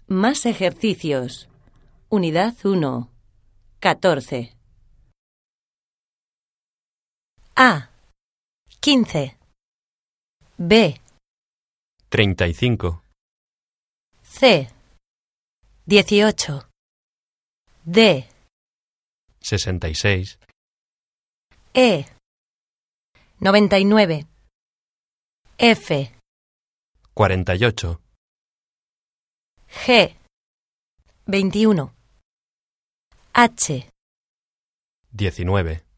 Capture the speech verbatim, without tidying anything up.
Más ejercicios. Unidad uno. catorce. A. quince. B. treinta y cinco. C. dieciocho. D. sesenta y seis. E. noventa y nueve. F. cuarenta y ocho. G. veintiuno. H. diecinueve.